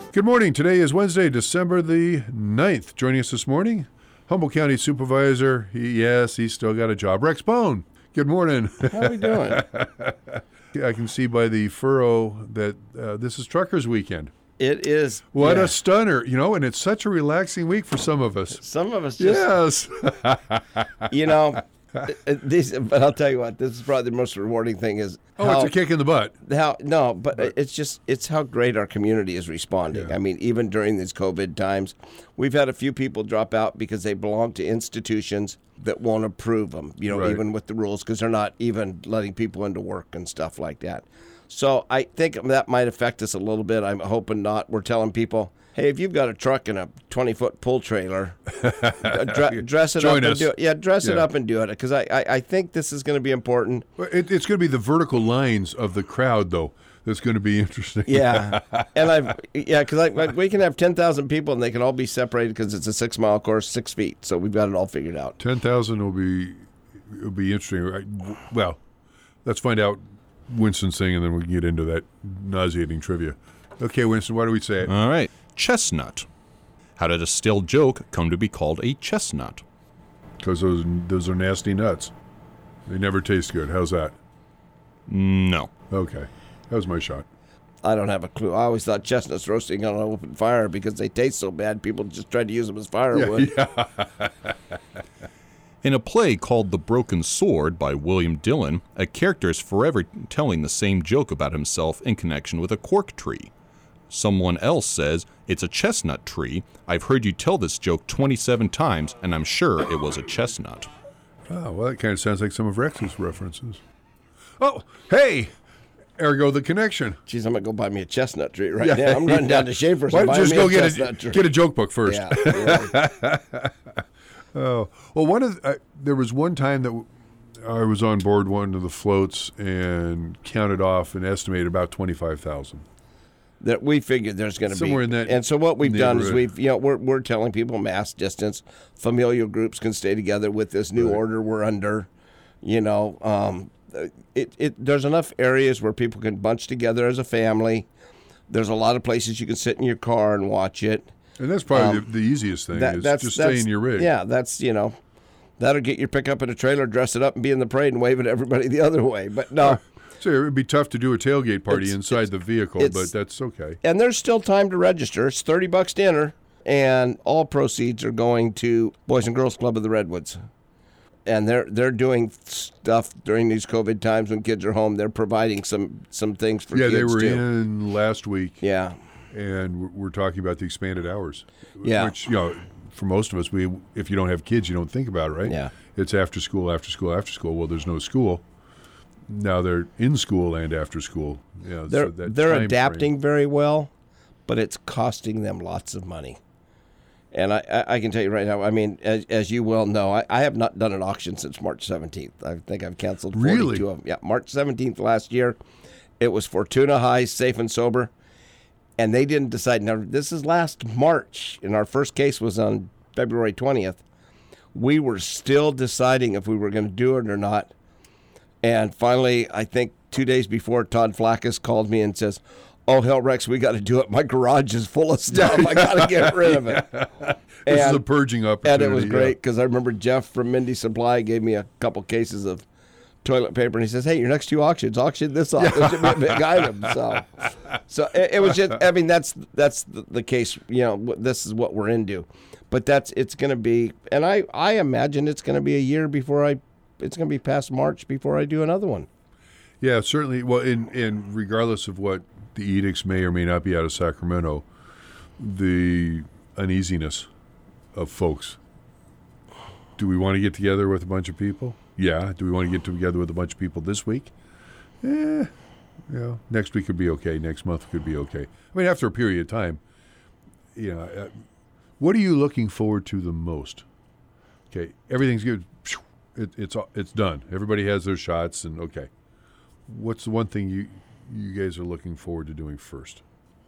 Good morning. Today is Wednesday, December the 9th. Joining us this morning, Humboldt County Supervisor. He's still got a job. Rex Bone. Good morning. How are we doing? I can see by the furrow that this is Truckers Weekend. It is. What a stunner, and it's such a relaxing week for some of us. Some of us just. Yes. But I'll tell you what, this is probably the most rewarding thing is it's a kick in the butt. It's how great our community is responding. Yeah. I mean, even during these COVID times, we've had a few people drop out because they belong to institutions that won't approve them, Right. even with the rules, because they're not even letting people into work and stuff like that. So I think that might affect us a little bit. I'm hoping not. We're telling people, hey, if you've got a truck and a 20-foot pull trailer, dress it Join up us. and do it. Yeah, dress it up and do it, because I think this is going to be important. It's going to be the vertical lines of the crowd, though, that's going to be interesting. Yeah, and because we can have 10,000 people and they can all be separated because it's a 6-mile course, 6 feet. So we've got it all figured out. 10,000 will be interesting. Well, let's find out Winston's thing, and then we can get into that nauseating trivia. Okay, Winston, why do we say it? All right. Chestnut. How did a still joke come to be called a chestnut? Because those are nasty nuts. They never taste good. How's that? No. Okay. That was my shot. I don't have a clue. I always thought chestnuts roasting on an open fire because they taste so bad, people just tried to use them as firewood. Yeah. In a play called The Broken Sword by William Dillon, a character is forever telling the same joke about himself in connection with a cork tree. Someone else says, "It's a chestnut tree. I've heard you tell this joke 27 times, and I'm sure it was a chestnut." Oh, well, that kind of sounds like some of Rex's references. Oh, hey! Ergo the connection. Geez, I'm going to go buy me a chestnut tree right now. I'm running down to Schaefer's Why and don't you buying just me go a chestnut tree. get a joke book first? Yeah. Oh, well, there was one time that I was on board one of the floats and counted off and estimated about 25,000. That we figured there's going to be Somewhere in that and so what we've done is neighborhood. we're telling people mass distance, familial groups can stay together with this new order we're under. There's enough areas where people can bunch together as a family. There's a lot of places you can sit in your car and watch it. And that's probably the easiest thing is just stay in your rig. Yeah, that'll get your pickup in a trailer, dress it up, and be in the parade and wave at everybody the other way. But no. So it would be tough to do a tailgate party inside the vehicle, but that's okay. And there's still time to register. It's $30 to enter, and all proceeds are going to Boys and Girls Club of the Redwoods. And they're doing stuff during these COVID times when kids are home. They're providing some things for kids, Yeah, they were too. in last week. Yeah. And we're talking about the expanded hours. Yeah. Which, for most of us, if you don't have kids, you don't think about it, right? Yeah. It's after school, after school, after school. Well, there's no school. Now they're in school and after school. They're adapting very well, but it's costing them lots of money. And I can tell you right now, I mean, as you well know, I have not done an auction since March 17th. I think I've canceled 42 Really? of them. Yeah, March 17th last year. It was Fortuna Highs, Safe and Sober. And they didn't decide. Now, this is last March, and our first case was on February 20th. We were still deciding if we were going to do it or not. And finally, I think 2 days before, Todd Flackus called me and says, "Oh, hell, Rex, we got to do it. My garage is full of stuff. I got to get rid of it." This is a purging opportunity. And it was great because I remember Jeff from Mindy Supply gave me a couple cases of toilet paper, and he says, "Hey, your next 2 auctions, auction this off. This should be a big item." So it was just, I mean, that's the case. This is what we're into. But it's going to be, and I imagine it's going to be a year before it's going to be past March before I do another one. Yeah, certainly. Well, and regardless of what the edicts may or may not be out of Sacramento, the uneasiness of folks. Do we want to get together with a bunch of people? Yeah. Do we want to get together with a bunch of people this week? Next week could be okay. Next month could be okay. I mean, after a period of time, what are you looking forward to the most? Okay, everything's good. It's done. Everybody has their shots, and okay. What's the one thing you guys are looking forward to doing first?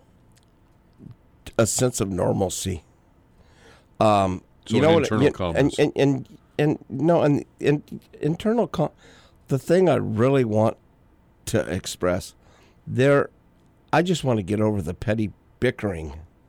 A sense of normalcy. So internal calmness. And internal calm. The thing I really want to express I just want to get over the petty bickering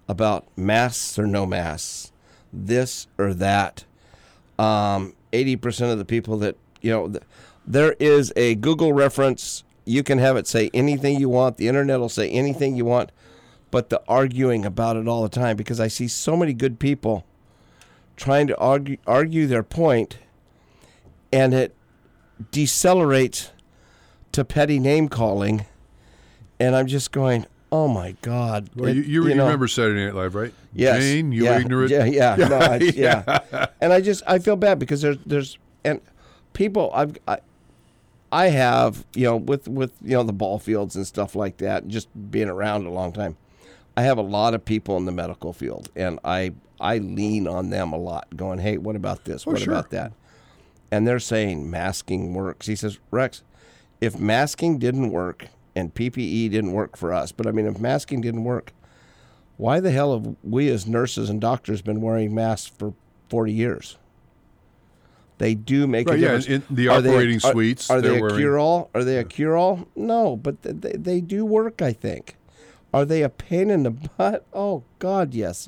about masks or no masks, this or that. 80% of the people that, there is a Google reference. You can have it say anything you want. The internet will say anything you want. But the arguing about it all the time, because I see so many good people trying to argue their point, and it decelerates to petty name calling, and I'm just going, oh my God! Well, you remember Saturday Night Live, right? Yes. Jane, you ignorant. Yeah. No, And I feel bad because there's and people I have with the ball fields and stuff like that, just being around a long time. I have a lot of people in the medical field, and I lean on them a lot, going, hey, what about this? What about that? And they're saying masking works. He says, Rex, if masking didn't work and PPE didn't work for us, but I mean, if masking didn't work, why the hell have we as nurses and doctors been wearing masks for 40 years? They do make a difference. Yeah, in the operating suites. Are they a cure-all? Are they a cure-all? No, but they do work, I think. Are they a pain in the butt? Oh, God, yes.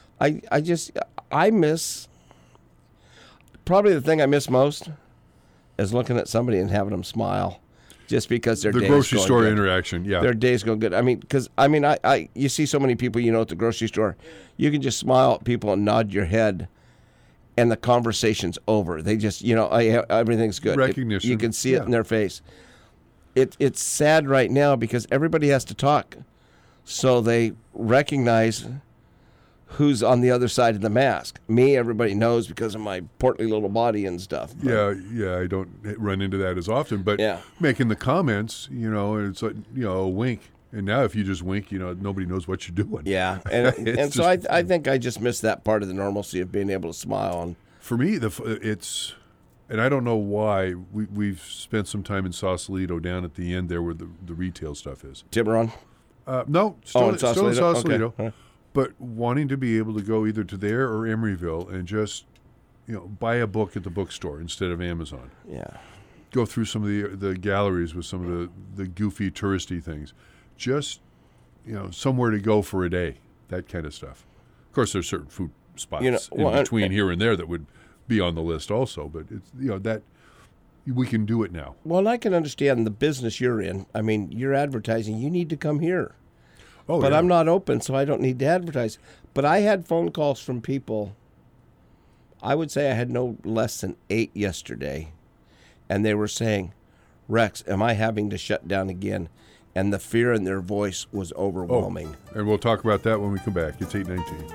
I miss, probably the thing I miss most is looking at somebody and having them smile, just because their the day's grocery going store good. interaction, yeah. Their day's going good. I mean, because, you see so many people, at the grocery store, you can just smile at people and nod your head, and the conversation's over. They just, everything's good. Recognition. You can see it in their face. It's sad right now because everybody has to talk, so they recognize who's on the other side of the mask. Me, everybody knows because of my portly little body and stuff. But yeah, I don't run into that as often, but making the comments, it's like, a wink. And now if you just wink, nobody knows what you're doing. Yeah, and so I think I just miss that part of the normalcy of being able to smile. And for me, it's, and I don't know why, we've spent some time in Sausalito down at the end there where the retail stuff is. Tiburon? No, still in Sausalito. Okay. But wanting to be able to go either to there or Emeryville and just, buy a book at the bookstore instead of Amazon. Yeah. Go through some of the galleries with some of the goofy touristy things. Just, somewhere to go for a day, that kind of stuff. Of course, there's certain food spots in between here and there that would be on the list also, but it's, that we can do it now. Well, and I can understand the business you're in. I mean, you're advertising. You need to come here. Oh, but yeah. I'm not open, so I don't need to advertise. But I had phone calls from people. I would say I had no less than 8 yesterday, and they were saying, Rex, am I having to shut down again? And the fear in their voice was overwhelming. And we'll talk about that when we come back. It's 8:19.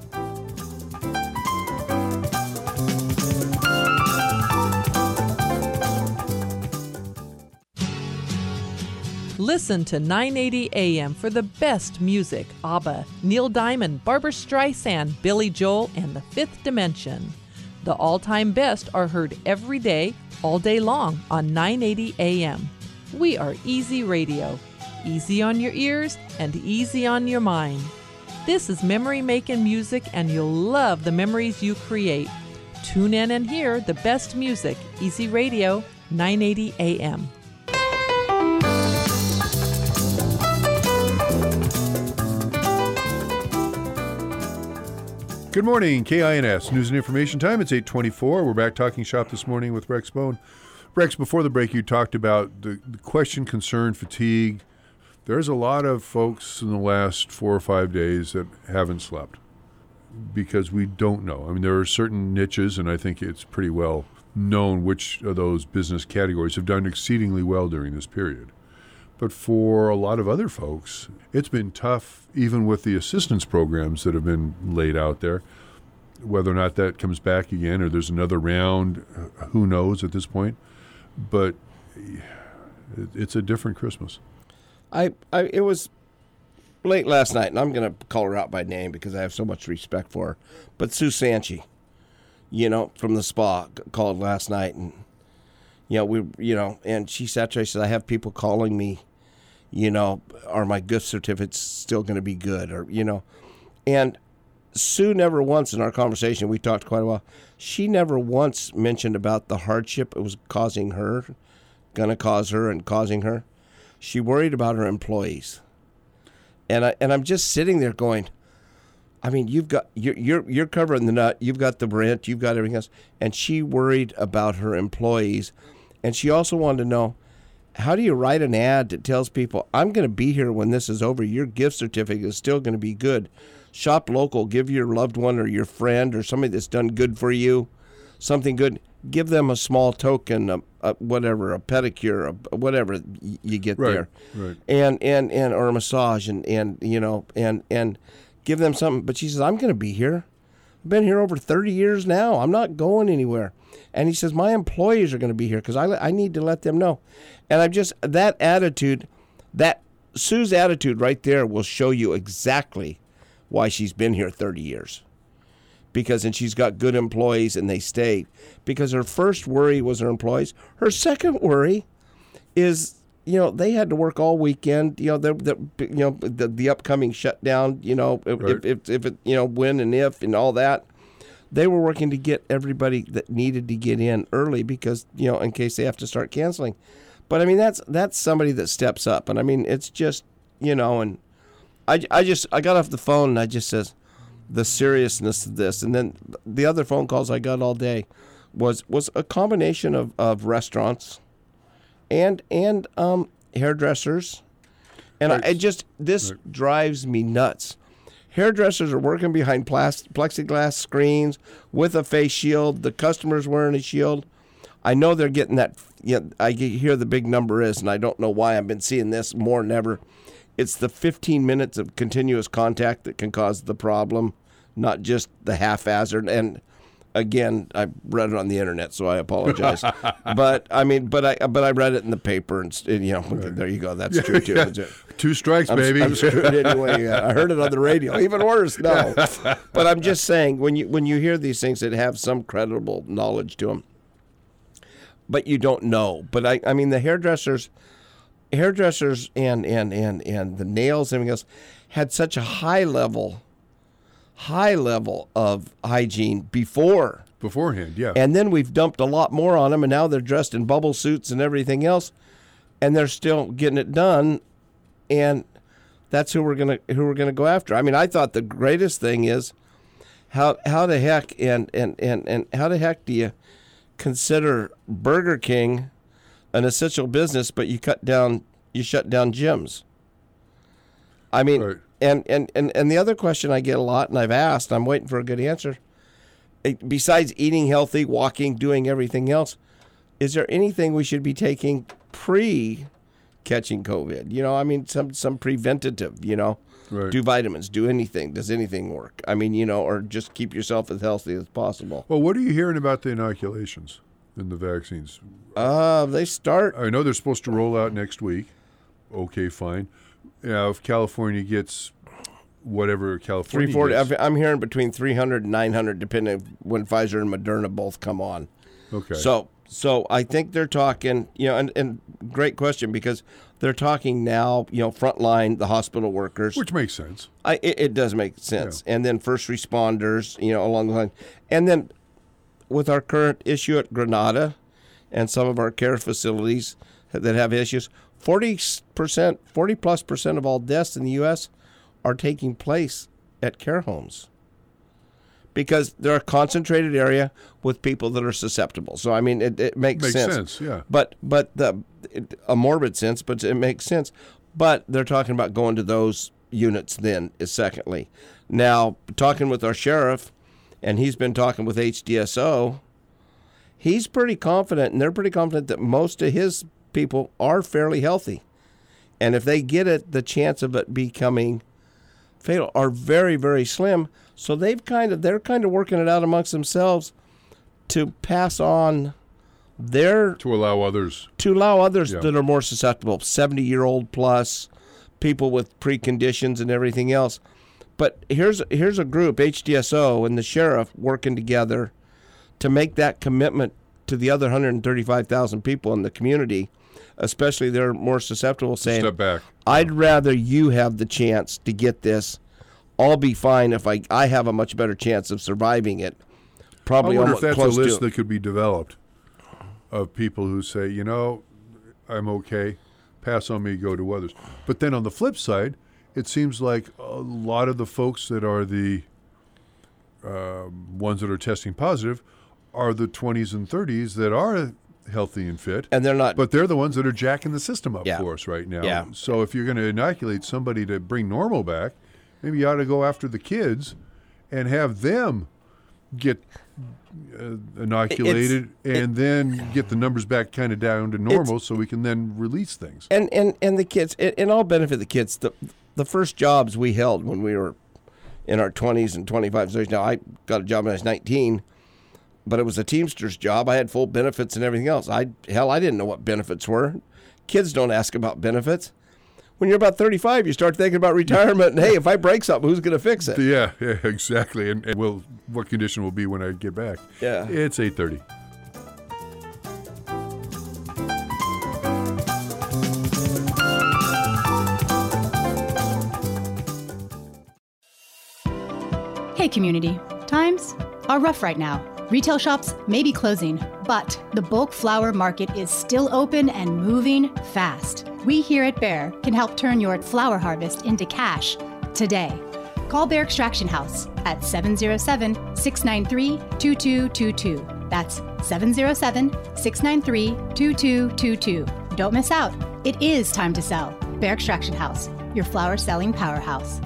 Listen to 980 AM for the best music. ABBA, Neil Diamond, Barbra Streisand, Billy Joel, and The Fifth Dimension. The all-time best are heard every day, all day long on 980 AM. We are Easy Radio. Easy on your ears and easy on your mind. This is memory-making music, and you'll love the memories you create. Tune in and hear the best music. Easy Radio, 980 AM. Good morning, KINS News and Information Time. It's 8:24. We're back talking shop this morning with Rex Bone. Rex, before the break, you talked about the question, concern, fatigue. There's a lot of folks in the last 4 or 5 days that haven't slept because we don't know. I mean, there are certain niches, and I think it's pretty well known which of those business categories have done exceedingly well during this period. But for a lot of other folks, it's been tough, even with the assistance programs that have been laid out there. Whether or not that comes back again or there's another round, who knows at this point. But it's a different Christmas. It was late last night, and I'm going to call her out by name because I have so much respect for her. But Sue Sanchi, from the spa, called last night, and and she sat there. She said, "I have people calling me, are my gift certificates still going to be good?" And Sue never once in our conversation, we talked quite a while, she never once mentioned about the hardship it was causing her, going to cause her and causing her. She worried about her employees. And I'm just sitting there going, I mean, you're covering the nut. You've got the rent. You've got everything else. And she worried about her employees, and she also wanted to know, how do you write an ad that tells people, I'm going to be here when this is over. Your gift certificate is still going to be good. Shop local. Give your loved one or your friend or somebody that's done good for you something good. Give them a small token, whatever, a pedicure, whatever you get there, right. and or a massage, and give them something. But she says, I'm going to be here. I've been here over 30 years now. I'm not going anywhere. And he says, my employees are going to be here because I need to let them know. And I'm just, that attitude, that Sue's attitude right there will show you exactly why she's been here 30 years. And she's got good employees and they stayed. Because her first worry was her employees. Her second worry is, they had to work all weekend. The upcoming shutdown. Right. If it, when and if and all that, they were working to get everybody that needed to get in early because in case they have to start canceling. But I mean that's somebody that steps up, and I mean it's just and I got off the phone and I just says the seriousness of this, and then the other phone calls I got all day was a combination of restaurants and hairdressers, and Right. this drives me nuts. Hairdressers are working behind plexiglass screens with a face shield. The customer's wearing a shield. I know they're getting that. I hear the big number is, and I don't know why. I've been seeing this more than ever. It's the 15 minutes of continuous contact that can cause the problem, not just the haphazard. And again, I read it on the internet, so I apologize. But I read it in the paper, and right. There you go. That's true too. Yeah. 2 strikes, baby. I'm screwed anyway. I heard it on the radio. Even worse, no. But I'm just saying, when you hear these things that have some credible knowledge to them, but you don't know. But I mean, the hairdressers and the nails and everything else had such a high level of hygiene Beforehand, yeah. and then we've dumped a lot more on them, and now they're dressed in bubble suits and everything else, and they're still getting it done, and that's who we're gonna go after. I mean, I thought the greatest thing is how the heck and how the heck do you consider Burger King an essential business, but you shut down gyms? I mean, right. and the other question I get a lot, and I've asked, I'm waiting for a good answer. Besides eating healthy, walking, doing everything else, is there anything we should be taking pre-catching COVID? I mean, some preventative. Right. Do vitamins? Do anything? Does anything work? I mean, or just keep yourself as healthy as possible. Well, what are you hearing about the inoculations and the vaccines? They start. I know they're supposed to roll out next week. Okay, fine. If California gets whatever California 340. gets. I'm hearing between 300 and 900, depending when Pfizer and Moderna both come on. Okay. So I think they're talking, and great question, because they're talking now, frontline, the hospital workers. Which makes sense. It does make sense. Yeah. And then first responders, along the line. And then with our current issue at Granada and some of our care facilities that have issues, 40+% of all deaths in the U.S. are taking place at care homes, because they're a concentrated area with people that are susceptible. So I mean, it makes sense. Yeah. But a morbid sense, but it makes sense. But they're talking about going to those units then. Is secondly, now talking with our sheriff, and he's been talking with HDSO. He's pretty confident, and they're pretty confident that most of his people are fairly healthy, and if they get it, the chance of it becoming fatal are very, very slim. So they're kind of working it out amongst themselves to pass on To allow others. Yeah. That are more susceptible, 70-year-old plus, people with preconditions and everything else. But here's a group, HDSO and the sheriff, working together to make that commitment to the other 135,000 people in the community, especially they're more susceptible, saying, Step back. I'd rather you have the chance to get this. I'll be fine if I have a much better chance of surviving it. Probably I wonder almost if that's close a list to that could be developed of people who say, I'm okay, pass on me, go to others. But then on the flip side, it seems like a lot of the folks that are the ones that are testing positive are the 20s and 30s that are healthy and fit. And they're not. But they're the ones that are jacking the system up Yeah. for us right now. Yeah. So if you're going to inoculate somebody to bring normal back, maybe you ought to go after the kids and have them get inoculated and then get the numbers back kind of down to normal so we can then release things. And the kids, and I'll benefit the kids. The first jobs we held when we were in our 20s and 25s. So now I got a job when I was 19, but it was a Teamster's job. I had full benefits and everything else. I didn't know what benefits were. Kids don't ask about benefits. When you're about 35, you start thinking about retirement. And hey, if I break something, who's going to fix it? Yeah, exactly. And what condition will be when I get back? Yeah. It's 8:30. Hey community, times are rough right now. Retail shops may be closing, but the bulk flower market is still open and moving fast. We here at Bear can help turn your flower harvest into cash today. Call Bear Extraction House at 707-693-2222. That's 707-693-2222. Don't miss out. It is time to sell. Bear Extraction House, your flower selling powerhouse.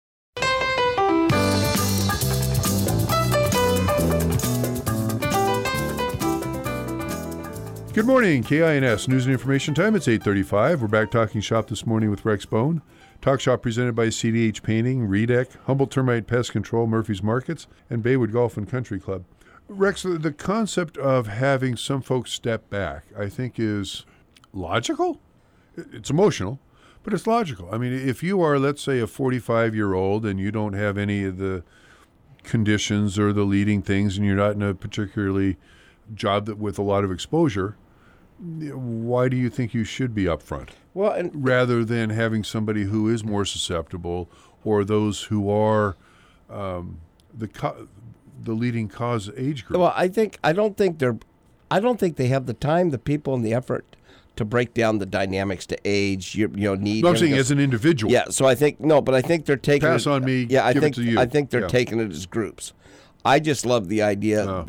Good morning, KINS News and Information Time. It's 8:35. We're back talking shop this morning with Rex Bone. Talk shop presented by CDH Painting, Redec, Humboldt Termite Pest Control, Murphy's Markets, and Baywood Golf and Country Club. Rex, the concept of having some folks step back, I think, is logical. It's emotional, but it's logical. I mean, if you are, let's say, a 45-year-old and you don't have any of the conditions or the leading things, and you're not in a particularly job that with a lot of exposure, why do you think you should be upfront? Well, and rather than having somebody who is more susceptible or those who are the leading cause age group? well, I don't think they have the time, the people, and the effort to break down the dynamics to age. Need. I'm saying as an individual. Yeah. So I think they're taking Pass on me. Yeah, give it to you. I think they're Yeah. taking it as groups. I just love the idea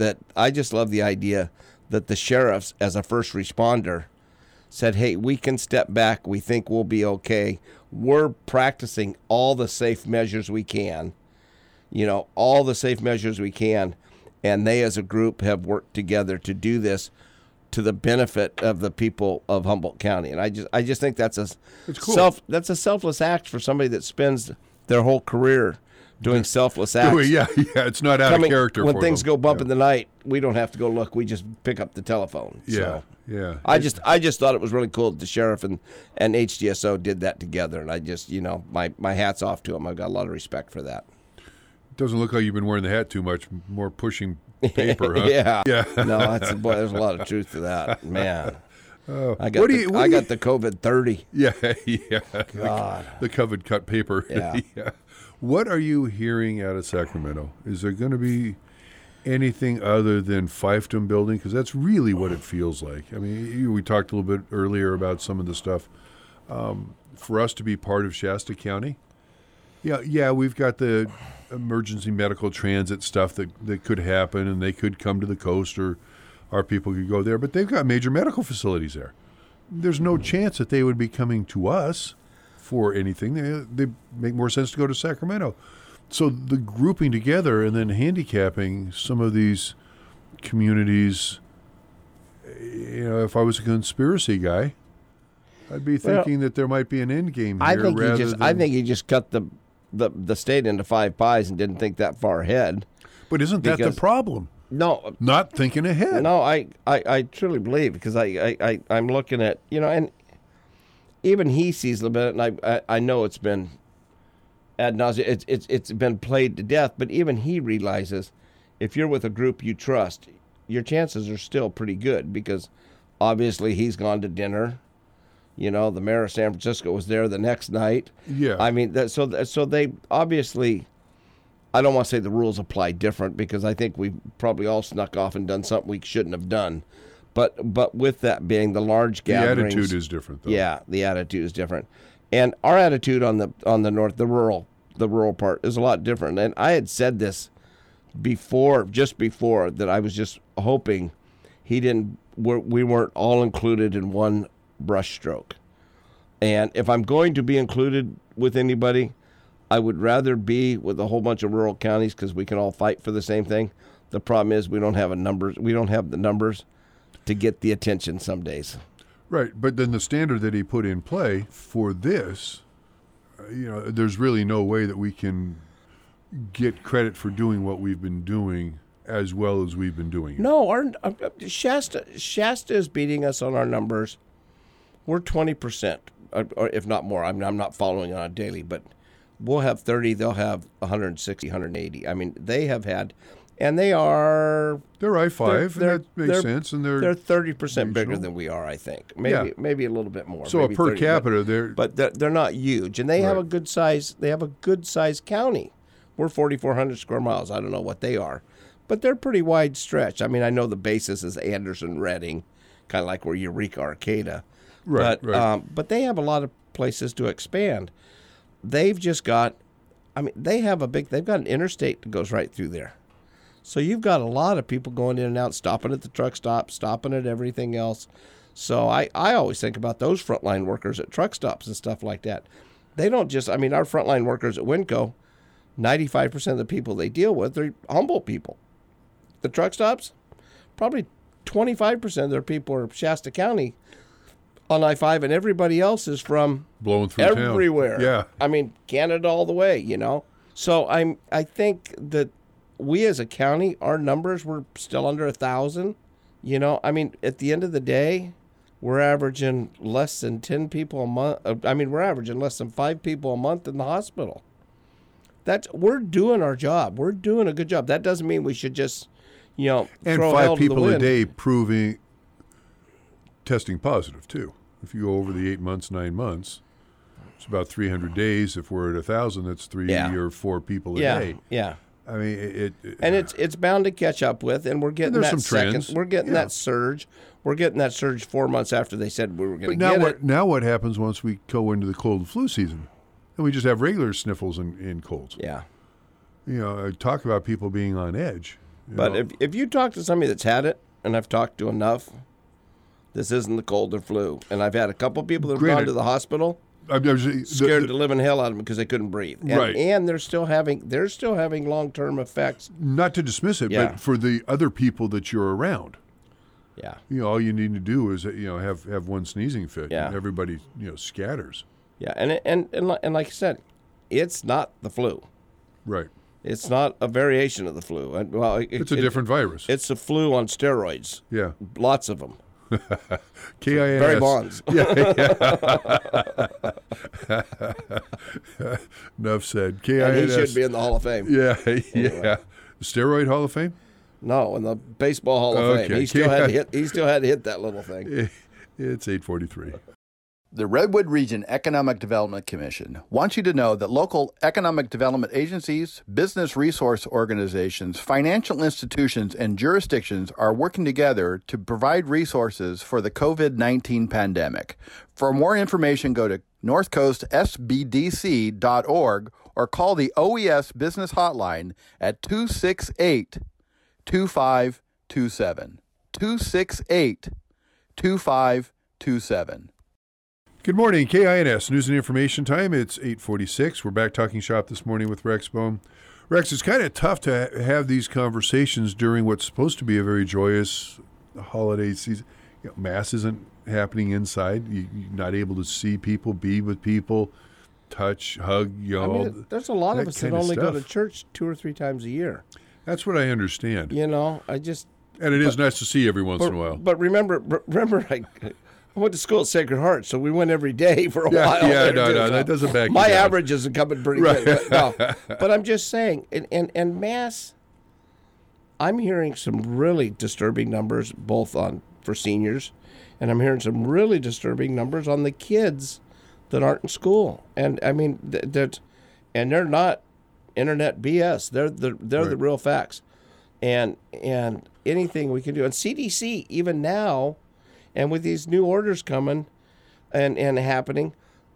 that the sheriffs, as a first responder, said, "Hey, we can step back. We think we'll be okay. We're practicing all the safe measures we can. All the safe measures we can." And they, as a group, have worked together to do this to the benefit of the people of Humboldt County. And I just think that's a cool. that's a selfless act for somebody that spends their whole career doing selfless acts. Yeah, it's not out of character when for things them. go bump in the night. We don't have to go look. We just pick up the telephone. Yeah, So yeah. I just thought it was really cool that the sheriff and HDSO did that together, and I just my hat's off to them. I've got a lot of respect for that. Doesn't look like you've been wearing the hat too much. More pushing paper, huh? Yeah. Yeah. No, there's a lot of truth to that, man. I got What do you- I got the COVID 30. Yeah, yeah. God. The covered cut paper. Yeah. What are you hearing out of Sacramento? Is there going to be anything other than fiefdom building? Because that's really what it feels like. I mean, we talked a little bit earlier about some of the stuff. For us to be part of Shasta County, yeah, we've got the emergency medical transit stuff that could happen, and they could come to the coast, or our people could go there. But they've got major medical facilities there. There's no chance that they would be coming to us for anything. They make more sense to go to Sacramento. So the grouping together and then handicapping some of these communities, if I was a conspiracy guy, I'd be thinking that there might be an end game here. I think he just cut the state into 5 pies and didn't think that far ahead. But isn't that the problem? No, Not thinking ahead. no, I truly believe, because I'm looking at and even he sees a little bit, and I know it's been ad nauseum. It's been played to death, but even he realizes if you're with a group you trust, your chances are still pretty good, because obviously he's gone to dinner. The mayor of San Francisco was there the next night. Yeah. I mean, so they obviously, I don't want to say the rules apply different, because I think we've probably all snuck off and done something we shouldn't have done. But with that being the large gatherings. The attitude is different, though. Yeah, the attitude is different. And our attitude on the north, the rural part is a lot different. And I had said this just before, that I was just hoping we weren't all included in one brushstroke. And if I'm going to be included with anybody, I would rather be with a whole bunch of rural counties, because we can all fight for the same thing. The problem is we don't have the numbers to get the attention some days. Right, but then the standard that he put in play for this, there's really no way that we can get credit for doing what we've been doing as well as we've been doing it. No, our Shasta is beating us on our numbers. We're 20%, or if not more. I'm not following on a daily, but we'll have 30. They'll have 160, 180. I mean, they have had, and they're I-5, and that makes sense. And they're 30% bigger than we are, I think. Maybe a little bit more. So maybe per 30, capita, but they're not huge, and they have a good size. They have a good size county. We're 4,400 square miles. I don't know what they are, but they're pretty wide stretch. I mean, I know the basis is Anderson, Redding, kind of like where Eureka, Arcata. Right. But they have a lot of places to expand. They've just got, they've got an interstate that goes right through there. So you've got a lot of people going in and out, stopping at the truck stop, stopping at everything else. So I always think about those frontline workers at truck stops and stuff like that. They don't just, our frontline workers at Winco, 95% of the people they deal with are Humboldt people. The truck stops, probably 25% of their people are Shasta County on I-5, and everybody else is from blowing through everywhere. Town. Yeah. Canada all the way, So I think that we as a county, our numbers were still under 1,000. At the end of the day, we're averaging less than 10 people a month. We're averaging less than 5 people a month in the hospital. We're doing our job. We're doing a good job. That doesn't mean we should just, and throw 5 people a day testing positive too. If you go over the 8 months, 9 months, it's about 300 days. If we're at 1,000, that's 3 or 4 people a day. Yeah. It's bound to catch up with, and we're getting that trends. We're getting that surge. We're getting that surge 4 months after they said we were going to get it. Now what happens once we go into the cold and flu season? And we just have regular sniffles and colds. Yeah. Talk about people being on edge. But if you talk to somebody that's had it, and I've talked to enough, this isn't the cold or flu. And I've had a couple people that have gone to the hospital, scared the living hell out of them because they couldn't breathe. And they're still having long-term effects. Not to dismiss it, but for the other people that you're around. Yeah. All you need to do is have one sneezing fit. Yeah. And everybody scatters. Yeah, and like I said, it's not the flu. Right. It's not a variation of the flu. It's a different virus. It's a flu on steroids. Yeah. Lots of them. KINS. Barry Bonds. Enough said. KINS. And he should be in the Hall of Fame. Yeah. The Steroid Hall of Fame? No, in the Baseball Hall of Fame. He still had to hit that little thing. It's 8:43. The Redwood Region Economic Development Commission wants you to know that local economic development agencies, business resource organizations, financial institutions, and jurisdictions are working together to provide resources for the COVID-19 pandemic. For more information, go to northcoastsbdc.org or call the OES Business Hotline at 268-2527. 268-2527. Good morning, KINS News and Information Time. It's 8:46. We're back talking shop this morning with Rex Bohm. Rex, it's kind of tough to have these conversations during what's supposed to be a very joyous holiday season. Mass isn't happening inside. You're not able to see people, be with people, touch, hug. There's a lot of us that only go to church 2 or 3 times a year. That's what I understand. And it is nice to see every once in a while. But remember, I went to school at Sacred Heart, so we went every day for a while. No, that doesn't back my you down. average isn't coming pretty good. But I'm just saying, and Mass, I'm hearing some really disturbing numbers both for seniors, and I'm hearing some really disturbing numbers on the kids that aren't in school. And I mean, they're not internet BS. They're the real facts. And anything we can do, and CDC even now. And with these new orders coming and happening,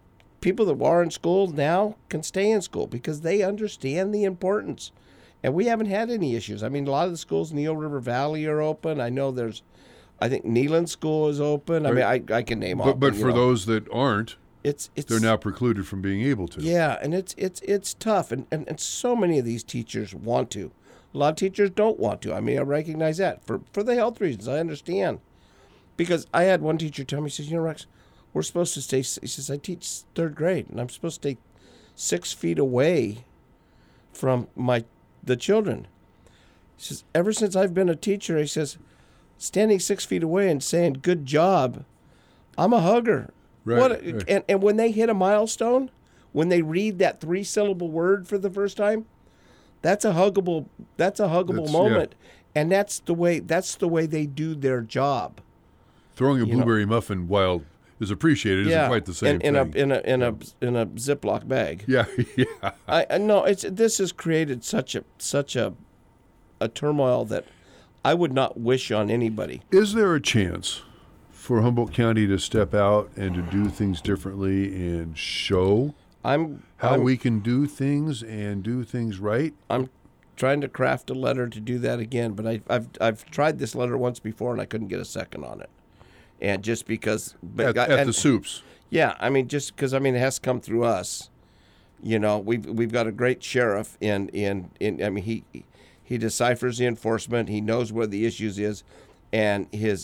people that are in school now can stay in school because they understand the importance. And we haven't had any issues. I mean, a lot of the schools in the Eel River Valley are open. I know I think Neyland School is open. I mean, I can name all. But for those that aren't, it's they're now precluded from being able to. Yeah, and it's tough. And so many of these teachers want to. A lot of teachers don't want to. I mean, I recognize that for the health reasons. I understand. Because I had one teacher tell me, he says, Rex, we're supposed to stay, he says, I teach 3rd grade, and I'm supposed to stay 6 feet away from the children. He says, ever since I've been a teacher, he says, standing 6 feet away and saying, good job, I'm a hugger. Right. And when they hit a milestone, when they read that 3-syllable word for the first time, that's a huggable moment. Yeah. And that's the way they do their job. Throwing a blueberry muffin while is appreciated isn't quite the same thing. In a Ziploc bag. Yeah, yeah. I know this has created such a turmoil that I would not wish on anybody. Is there a chance for Humboldt County to step out and to do things differently and show how we can do things and do things right? I'm trying to craft a letter to do that again, but I've tried this letter once before and I couldn't get a second on it. And just because at the soups, yeah, I mean, just because it has to come through us. We've got a great sheriff, and I mean he deciphers the enforcement. He knows where the issues is, and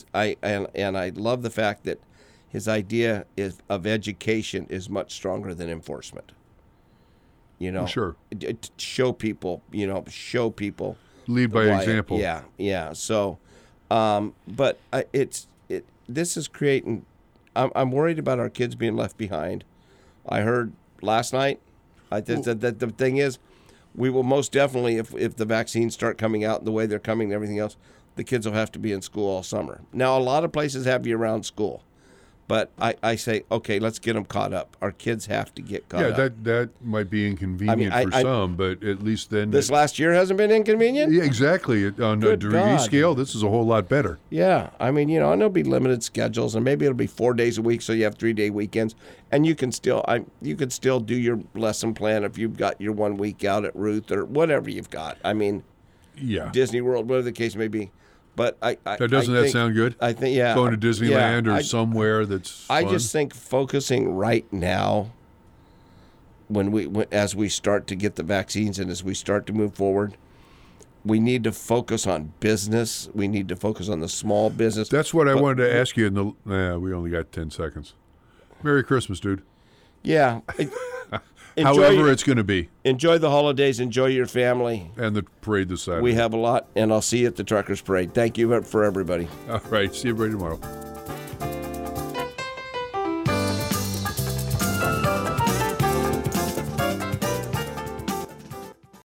I love the fact that his idea of education is much stronger than enforcement. Sure, show people, lead by example. Yeah. So, but this is creating. I'm worried about our kids being left behind. I heard last night. That the thing is, we will most definitely, if the vaccines start coming out the way they're coming and everything else, the kids will have to be in school all summer. Now, a lot of places have year-round school, but I say, okay, let's get them caught up. Our kids have to get caught up. Yeah, that might be inconvenient for some, but at least then... This last year hasn't been inconvenient? Yeah, exactly. On a degree scale, this is a whole lot better. Yeah. I mean, and there'll be limited schedules, and maybe it'll be 4 days a week, so you have 3-day weekends, and you can still do your lesson plan if you've got your 1 week out at Ruth or whatever you've got. I mean, Disney World, whatever the case may be. But that sound good? I think going to Disneyland or somewhere that's fun. I just think focusing right now, as we start to get the vaccines and as we start to move forward, we need to focus on business. We need to focus on the small business. That's what I wanted to ask you. We only got 10 seconds. Merry Christmas, dude. Yeah. However it's going to be. Enjoy the holidays. Enjoy your family. And the parade this Saturday. We have a lot, and I'll see you at the Truckers Parade. Thank you for everybody. All right. See everybody tomorrow.